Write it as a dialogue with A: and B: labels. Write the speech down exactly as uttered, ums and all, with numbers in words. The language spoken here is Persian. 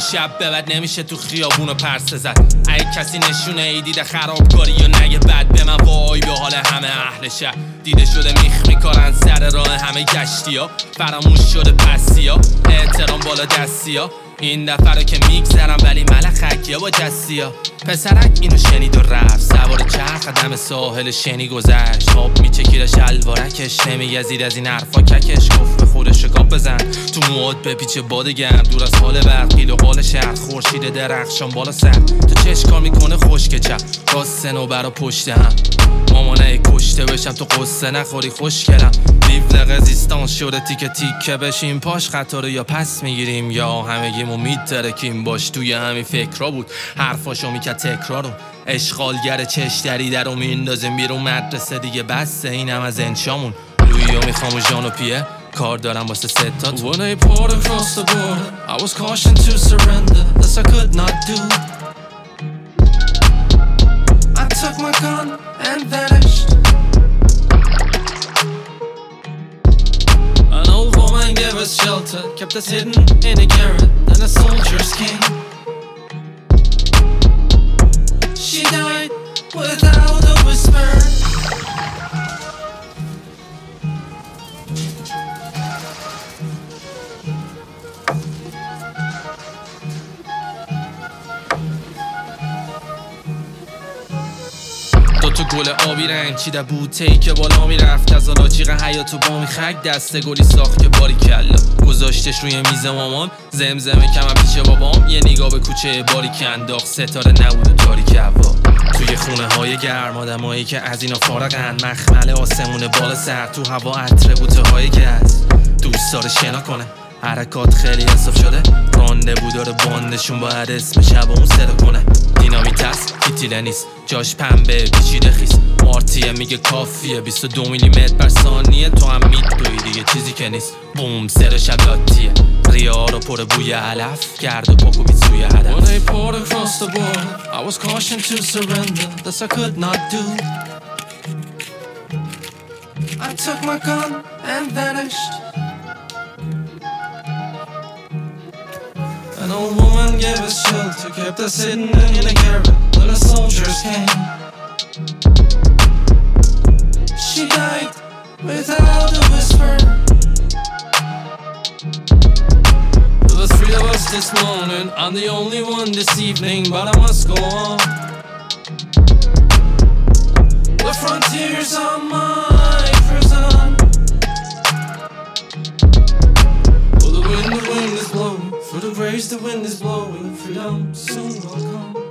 A: شب به بعد نمیشه تو خیابونو پرسه زد. اگه کسی نشونه ای دیده خرابکاری یا نگه بد به من وای به حال همه اهل شهر. دیده شده میخ میکارن سر راه همه گشتی ها، فراموش شده پسی ها، احترام بالا دستی ها. این دفعه رو که میگذرم ولی ملخکی ها با جستی ها. پسرک اینو شنید و رفت سوار چرخ دم ساحل شنی گذشت. آب میچکیده شلوارکش نمیگزید از این حرفا ککش. گفت به خودش شکاب بزن تو مواد به پیچ بادگرد، دور از حال برقیل و حال شهر. خورشید درخشان بالا سر تو چش کار میکنه خشک چپ راست سنوبر و پشت هم. مامانه کشته بشم تو قصه نخوری خوشگلم. لیو رزیستانس شده تیکه تیکه بشیم پاش خطا رو یا پس میگیریم یا همگیمو میترکیم. باش توی همین فکرها بود حرفاشو میکرد تکرارو. اشغالگر چش دریده رو میندازیم بیرون مدرسه دیگه بسته اینم از انشامون. لویو میخوام و ژان و پیه کار دارم واسه ستاتون.
B: When I poured across the border I was cautioned to surrender. This I could not do. I took my gun and vanished. An old woman gave us shelter, kept us hidden in a garret. Then the soldiers came. She died without a whisper.
A: دو تا گل آبی رنگ چیده بود تی که بالا میرفت از آلاجیق حیاتو با میخک. دسته گلی ساخت که باری کلا گذاشتش روی میز مامان. زمزمه کمم پیش بابام یه نگاه به کوچه باری که انداخت ستاره نبود و تاریک هوا. توی خونه های گرم آدمایی که از اینا فارغن، مخمل آسمون بالا سر تو هوا عطر بوته های گز. دوست داره شنا کنه حرکات خیلی حساب شده. رانده بود داره باندشون باید اسم شب اون صدا کنه. دینامیت هست فیتیله نیست جاش پنبه پیچیده خیس. مارتیه میگه کافیه بیست و دو میلیمتر بر ثانیه. تو هم میدوی دیگه چیزی که نیست بوم سرش لاتیه. ریا رو پر بوی علف کرد و پاکو بیت سوی هدف.
B: When I poured across the border I was cautioned to surrender. This I could not do. I took my gun and vanished. An old woman gave us shelter, kept us hidden in a garret. When the soldiers came, she died without a whisper. There were three of us this morning, I'm the only one this evening, but I must go on. The frontiers are my prison. For the wind, the wind is blowing. For the grace the wind is blowing, freedom soon will come.